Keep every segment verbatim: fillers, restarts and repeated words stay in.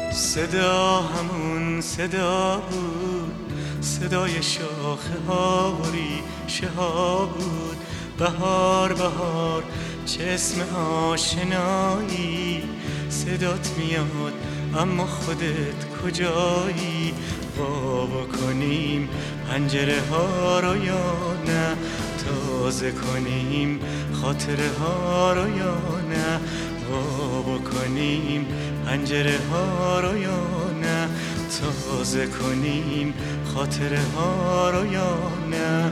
صدا همون صدا بود، صدای شاخه ها و ریشه ها بود. بهار بهار چه اسم آشنایی، صدات میاد اما خودت کجایی؟ وا بکنیم پنجره ها رو یا نه، تازه کنیم خاطره ها رو یا نه؟ وا بکنیم پنجره ها رو یا نه، تازه کنیم خاطره ها رو یا نه؟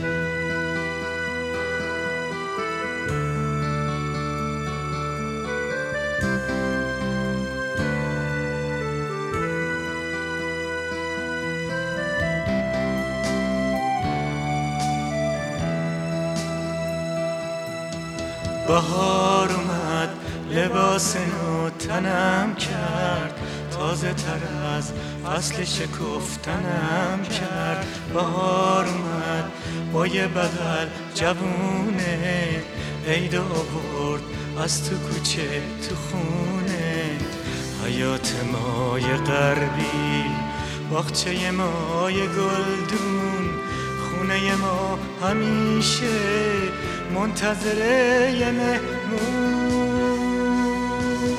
بهار اومد لباس نو تنم کرد، تازه تر از فصل شکفتنم کرد. بهار اومد با یه بغل جوونه، عید آورد از تو کوچه تو خونه. حیات مای غربی، باغچه مای گلدون، خونه ما همیشه منتظر یه مهمون.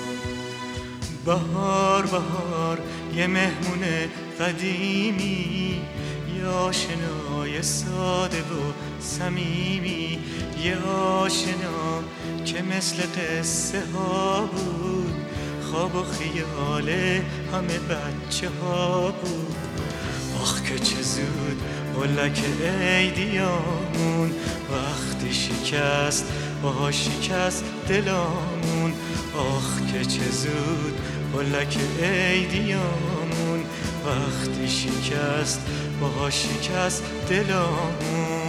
بهار بهار یه مهمون قدیمی، یه آشنای ساده و صمیمی، یه آشنا که مثل قصه ها بود، خواب و خیال همه بچه ها بود. آخ که چه زود قلک عیدیامون، وقتی شکست باها شکست دلامون. آخ که چه زود قلک عیدیامون، وقتی شکست باها شکست دلامون.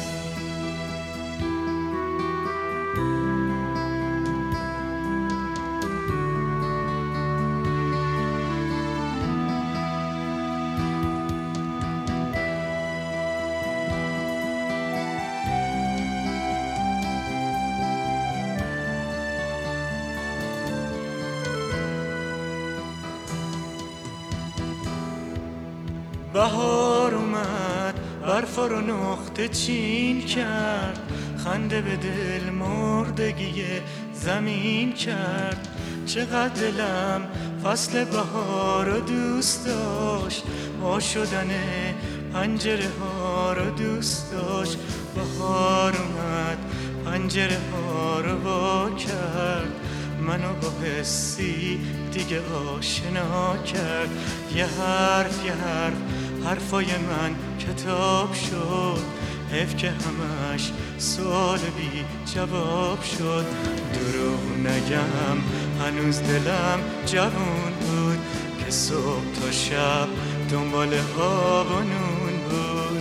بهار اومد برفا رو نقطه چین کرد، خنده به دل مردگی زمین کرد. چقدر دلم فصل بهار رو دوست داشت، وا شدن پنجره ها رو دوست داشت. بهار اومد پنجره ها رو وا کرد، منو با حسی دیگه آشنا کرد. یه حرف یه حرف حرفای من کتاب شد، حیف که همش سوال بی جواب شد. دروغ نگم هنوز دلم جوون بود، که صبح تا شب دنبال آب و نون بود.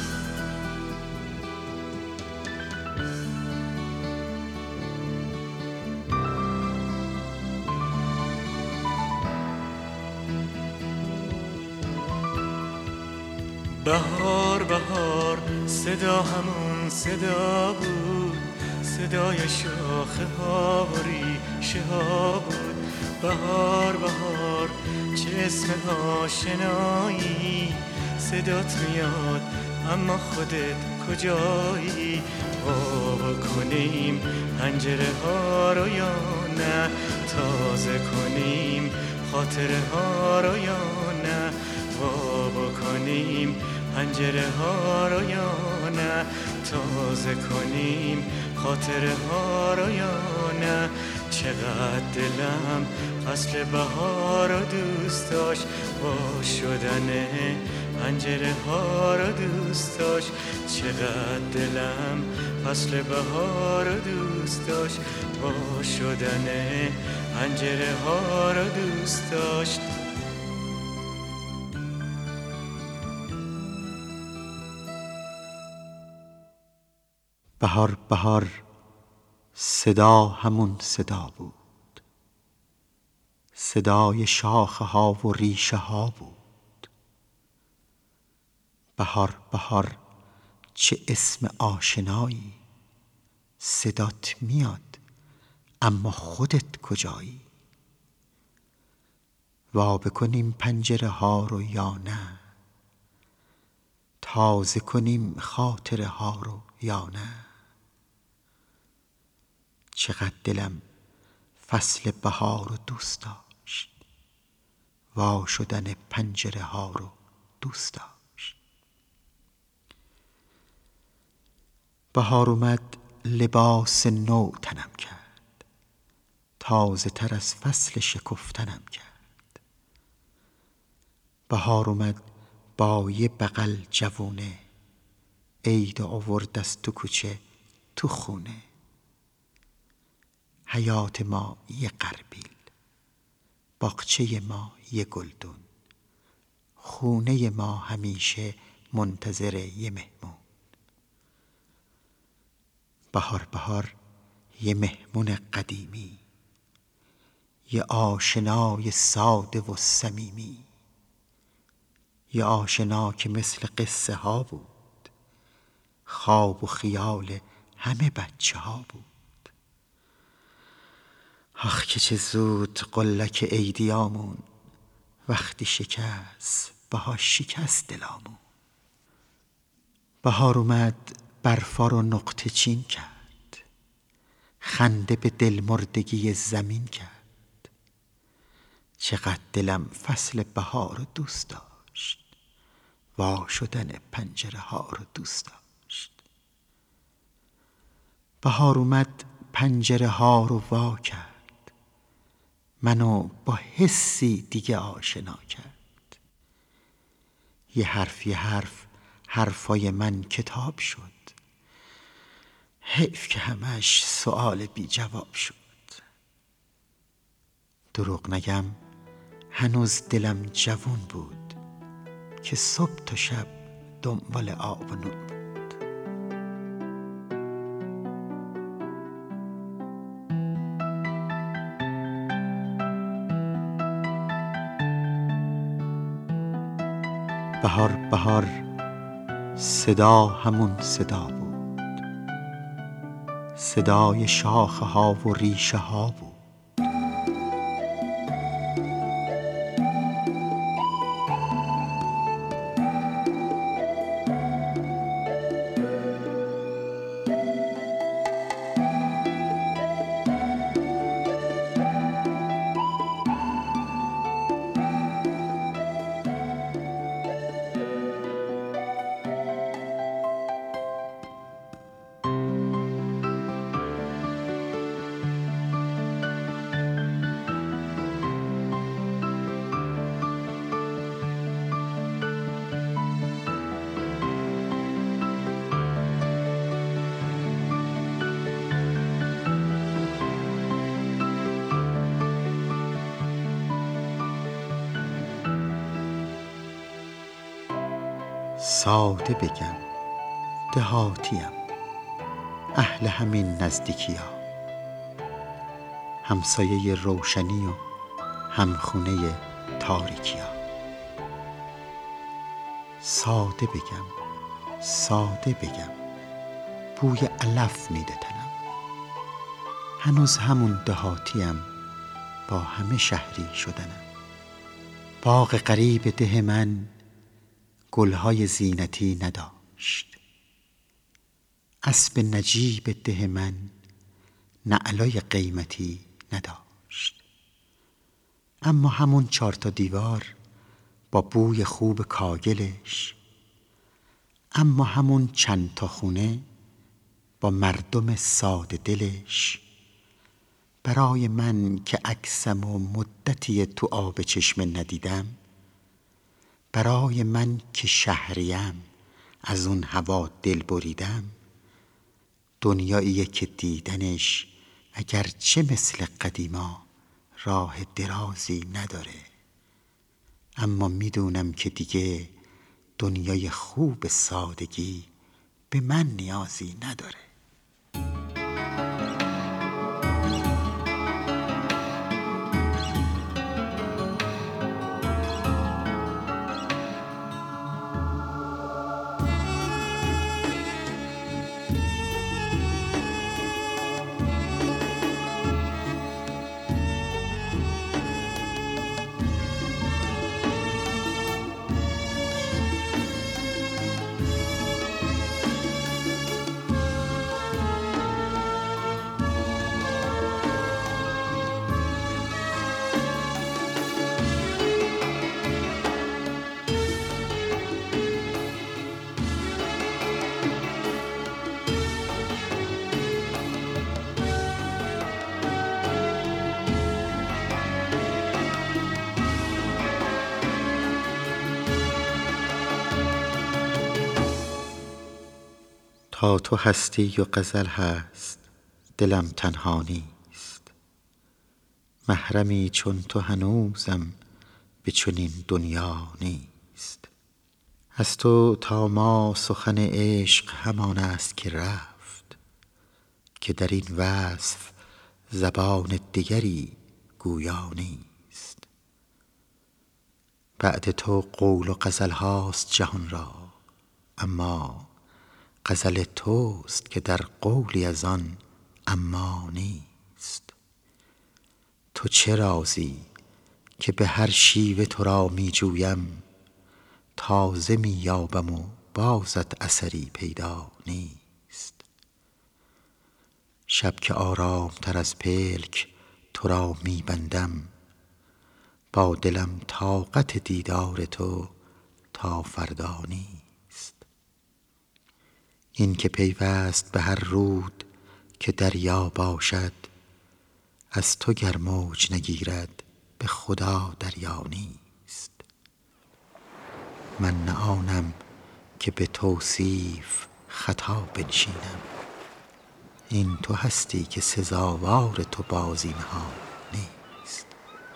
بهار بهار صدا همون صدا بود، صدای شاخه ها و ریشه ها بود. بهار بهار چه اسم آشنایی، صدات میاد اما خودت کجایی؟ وا کنیم پنجره ها رو یا نه، تازه کنیم خاطره ها رو یا نه؟ وا کنیم پنجره ها رو یا نه، تازه کنیم خاطره ها رو یا نه؟ چقدر دلم فصل بهار رو دوست داشت، وا شدن پنجره ها رو دوست داشت. چقدر دلم فصل بهار رو دوست داشت، وا شدن پنجره ها رو دوست داشت. بهار بهار صدا همون صدا بود، صدای شاخه ها و ریشه ها بود. بهار بهار چه اسم آشنایی، صدات میاد اما خودت کجایی؟ وا بکنیم پنجره ها رو یا نه؟ تازه کنیم خاطره ها رو یا نه؟ چقدر دلم فصل بهار رو دوست داشت، وا شدن پنجره ها رو دوست داشت. بهار اومد لباس نو تنم کرد، تازه تر از فصل شکفتنم کرد. بهار اومد با یه بغل جوونه، عید آورد از تو کوچه تو خونه. حیات ما یه غربیل، باغچه ما یه گلدون، خونه ما همیشه منتظر یه مهمون. بهار بهار یه مهمون قدیمی، یه آشنای ساده و صمیمی، یه آشنا که مثل قصه ها بود، خواب و خیال همه بچه ها بود. آخ که چه زود قلک عیدیامون، وقتی شکست باهاش شکست دلامون. بهار اومد برفا رو نقطه چین کرد، خنده به دل مردگی زمین کرد. چقدر دلم فصل بهار رو دوست داشت، وا شدن پنجره ها رو دوست داشت. بهار اومد پنجره ها رو وا کرد، منو با حسی دیگه آشنا کرد. یه حرف یه حرف حرفای من کتاب شد، حیف که همش سؤال بی جواب شد. دروغ نگم هنوز دلم جوون بود، که صبح تا شب دنبال آب و نون بود. بهار بهار صدا همون صدا بود، صدای شاخه ها و ریشه ها بود. ساده بگم دهاتیم، اهل همین نزدیکی ها، همسایه روشنی و همخونه تاریکی ها. ساده بگم ساده بگم بوی علف میده تنم، هنوز همون دهاتیم با همه شهری شدنم. باغ غریب ده من گلهای زینتی نداشت، اسب نجیب ده من نعلای قیمتی نداشت. اما همون چار تا دیوار با بوی خوب کاگلش، اما همون چند تا خونه با مردم ساده دلش، برای من که عکسم و مدتی تو آب چشمه ندیدم، برای من که شهریم از اون هوا دل بریدم، دنیاییه که دیدنش اگر چه مثل قدیما راه درازی نداره، اما میدونم که دیگه دنیای خوب سادگی به من نیازی نداره. تا تو هستی و غزل هست دلم تنها نیست. محرمی چون تو هنوزم به چنین دنیا نیست. از تو تا ما سخن عشق همان است که رفت، که در این وصف زبان دیگری گویا نیست. بعد تو قول و غزل هاست جهان را، اما غزل توست که در قولی از آن اما نیست. تو چه رازی که به هر شیوه تو را می جویم، تازه می یابم و بازت اثری پیدا نیست. شب که آرام تر از پلک تو را می بندم، با دلم طاقت دیدار تو تا فردا نیست. این که پیوست به هر رود که دریا باشد، از تو گر موج نگیرد به خدا دریا نیست. من نه آنم که به توصیف خطا بنشینم، این تو هستی که سزاوار تو باز اینها نیست.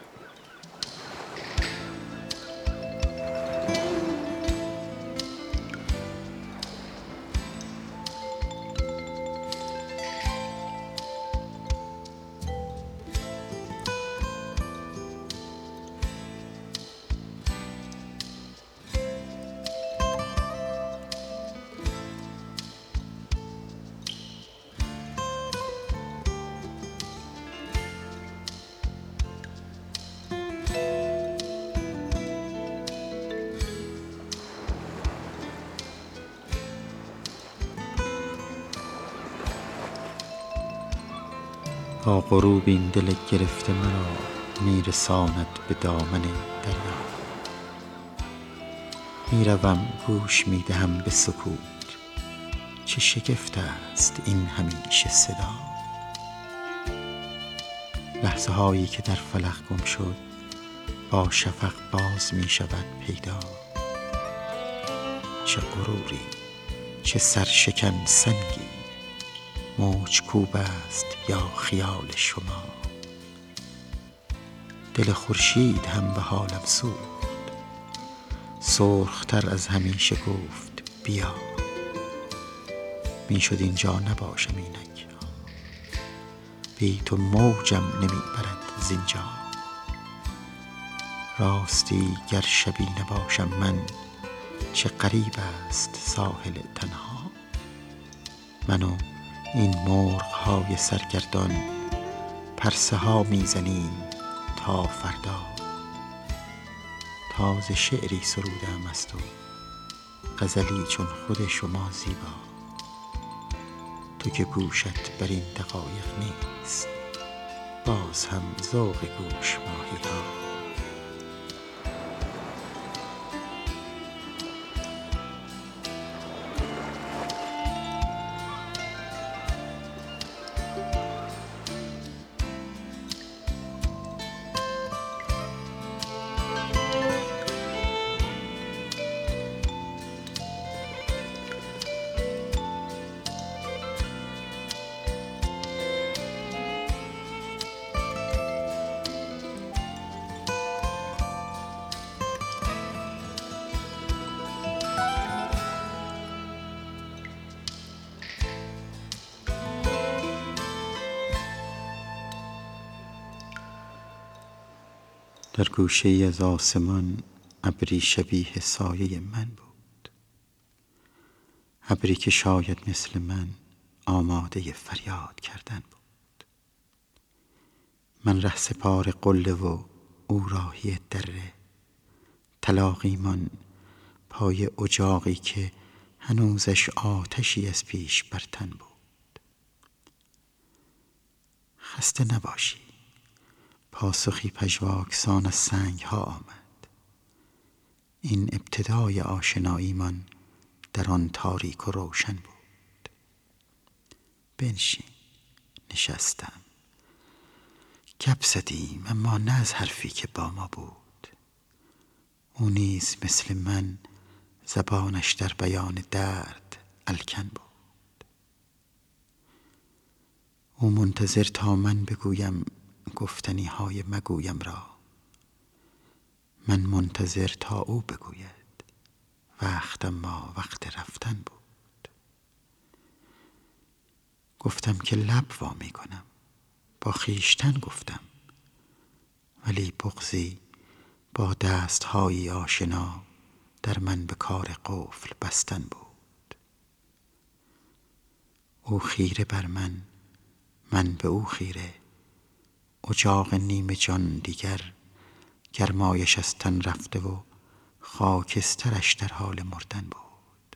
با غروب این دل گرفته مرا می رساند به دامن دریا. می روم گوش می دهم به سکوت، چه شگفت است این همیشه صدا. لحظه هایی که در فلک گم شد، با شفق باز می شود پیدا. چه غروری، چه سرشکن سنگی، موج کوب است یا خیال شما. دل خورشید هم به حالم سوخت، سرخ‌تر از همیشه گفت بیا. می شد اینجا نباشم اینک، بی تو موجم نمی برد زینجا. راستی گر شبی نباشم من، چه غریب است ساحل تنها. من و این مرغ های سرگردان پرسه ها می زنیم تا فردا. تازه شعری سرودم از تو، غزلی چون خود شما زیبا. تو که گوشت بر این دقایق نیست، باز هم ذوق گوش ماهی ها. در گوشه ای از آسمان ابری شبیه سایه من بود، ابری که شاید مثل من آماده فریاد کردن بود. من رهسپار قله و او راهی دره، تلاقیمان پای اجاقی که هنوزش آتشی از پیش بر تن بود. خسته نباشی، پاسخی پژواکسان از سنگ ها آمد. این ابتدای آشنایی من در آن تاریک و روشن بود. بنشین. نشستم. گپ زدیم، اما نه از حرفی که با ما بود. او نیز مثل من زبانش در بیان درد الکن بود. او منتظر تا من بگویم گفتنی های مگویم را، من منتظر تا او بگوید وقت ما وقت رفتن بود. گفتم که لب وا می کنم، با خویشتن گفتم، ولی بغضی با دست‌های آشنا در من به کار قفل بستن بود. او خیره بر من، من به او خیره، اجاق نیم جان دیگر گرمایش از تن رفته و خاکسترش در حال مردن بود.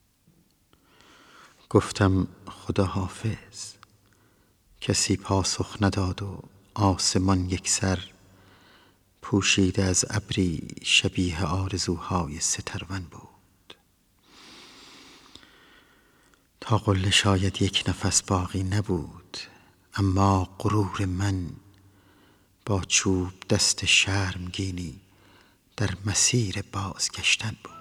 گفتم خدا حافظ. کسی پاسخ نداد و آسمان یکسر پوشیده از ابری شبیه آرزوهای سترون بود. تا قله شاید یک نفس باقی نبود، اما غرور من با چوب دست شرمگینی در مسیر بازگشتن بود.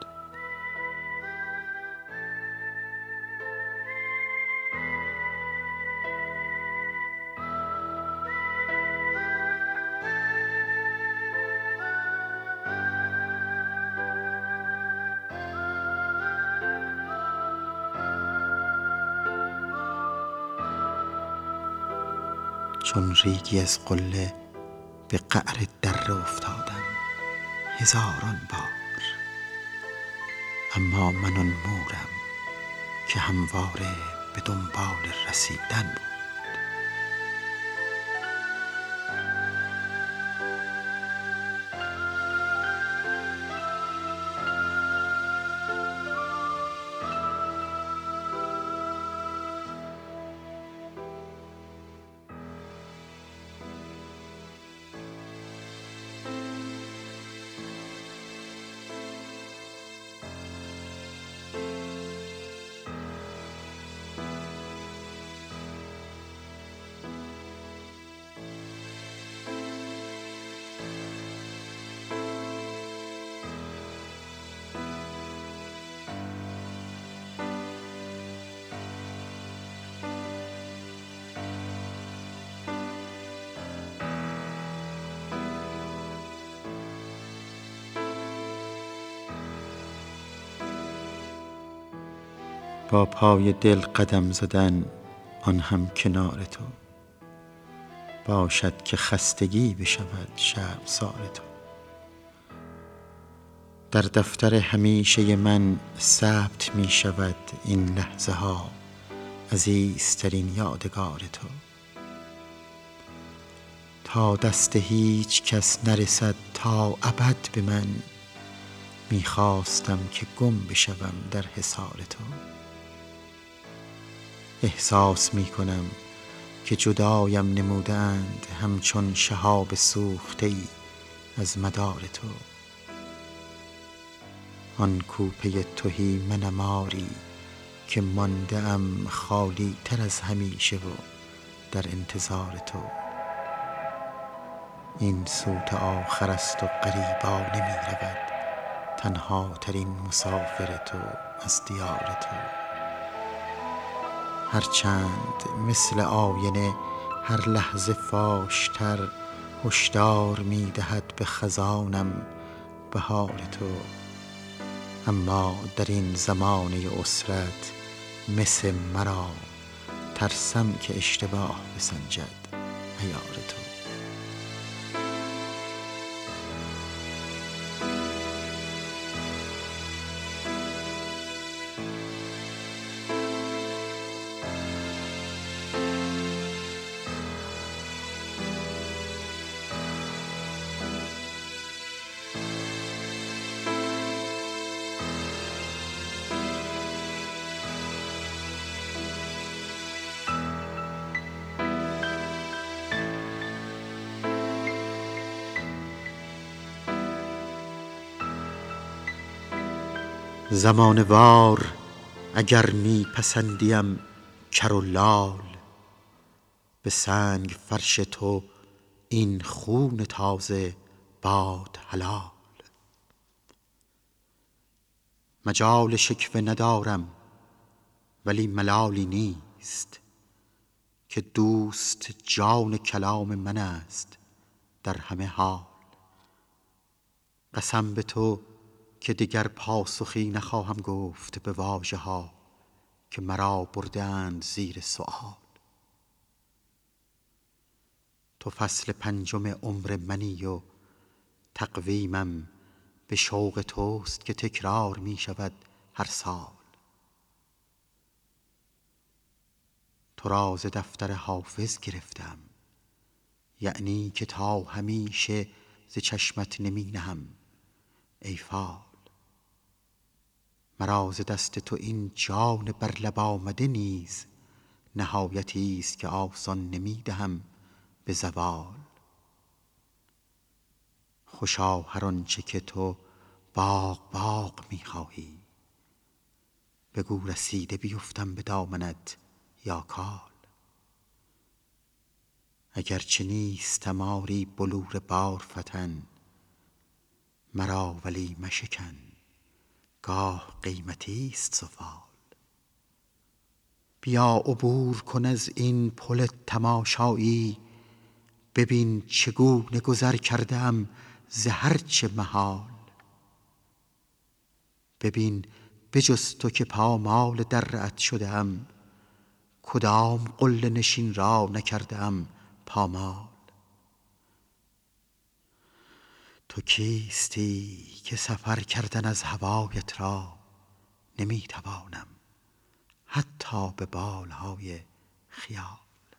چون ریگی از قله به قعر دره افتادم هزاران بار، اما من آن مورم که همواره به دنبال رسیدن بود. با پای دل قدم زدن آن هم کنار تو، باشد که خستگی بشود شرمسار تو. در دفتر همیشه من ثبت می شود این لحظه ها عزیزترین یادگار تو. تا دست هیچ کس نرسد تا ابد به من، می خواستم که گم بشوم در حصار تو. احساس می کنم که جدایم نمودند همچون شهاب سوخته‌ای از مدار تو. آن کوپه تهی منم آری که مانده ام خالی تر از همیشه و در انتظار تو. این صوت آخر است و غریبانه می رود تنها ترین مسافر تو از دیار تو. هرچند مثل آینه هر لحظه فاشتر هشدار می دهد به خزانم بهار تو، اما در این زمانه عسرت مس مرا ترسم که اشتباه بسنجد عیار تو. زمانه وار اگر می پسندیم کر و لال، به سنگ فرش تو این خون تازه باد حلال. مجال شکوه ندارم ولی ملالی نیست، که دوست جان کلام من است در همه حال. قسم به تو که دیگر پاسخی نخواهم گفت به واژه ها که مرا بردند زیر سؤال. تو فصل پنجم عمر منی و تقویمم به شوق توست که تکرار می شود هر سال. تو را ز دفتر حافظ گرفتم، یعنی که تا همیشه ز چشمت نمی نهم ای فال. مرا ز دست تو این جان بر لب آمده نیز نهایتی است که آسان نمی دهم به زوال. خوشا هر آنچه که تو باغ باغ می خواهی، بگو رسیده بیفتم به دامنت یا کال. اگرچه نیستم آری بلور بارفتن، مرا ولی مشکن گاه قیمتی است سفال. بیا عبور کن از این پل تماشایی، ببین چگونه گذر کرده ام ز هر چه محال. ببین بجز تو که پامال درت شده ام، کدام قله نشین را نکرده ام پامال. تو کیستی که سفر کردن از هوایت را نمی توانم حتی به بالهای خیال.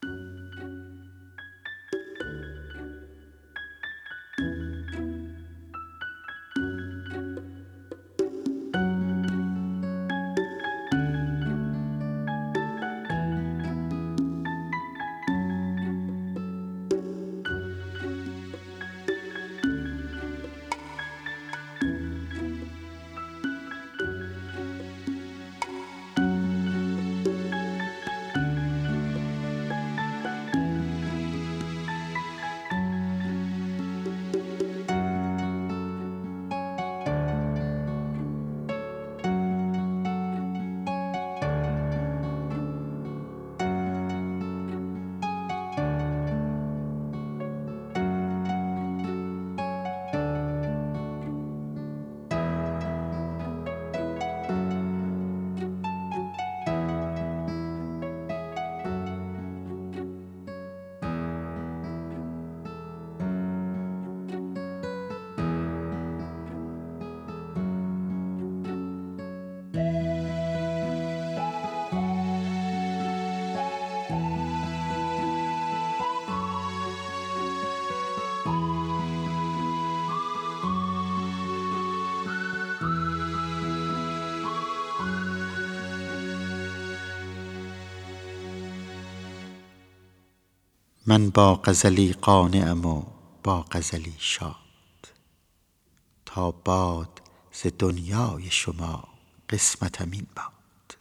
من با غزلی قانعم و با غزلی شاد، تا باد ز دنیای شما قسمتم این باد.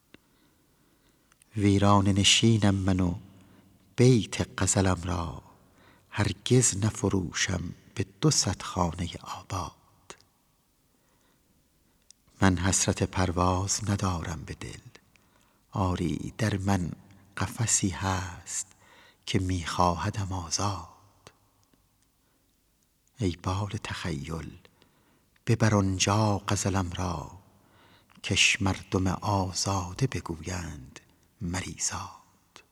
ویرانه نشینم من و بیت غزلم را هرگز نفروشم به دو صد خانه آباد. من حسرت پرواز ندارم به دل، آری در من قفسی هست که می خواهدم آزاد. ای بال تخیل ببر آنجا غزلم را، کش مردم آزاده بگویند مریزاد.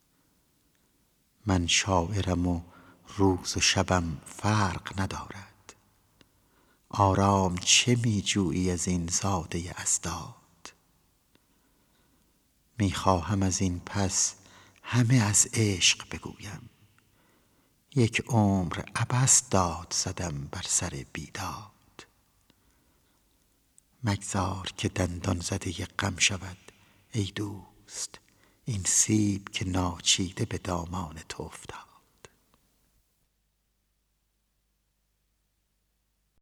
من شاعرم و روز و شبم فرق ندارد، آرام چه می جویی از این زاده اضداد. می خواهم از این پس همه از عشق بگویم، یک عمر عبث داد زدم بر سر بیداد. مگذار که دندان زده غم شود ای دوست این سیب که ناچیده به دامان تو افتاد.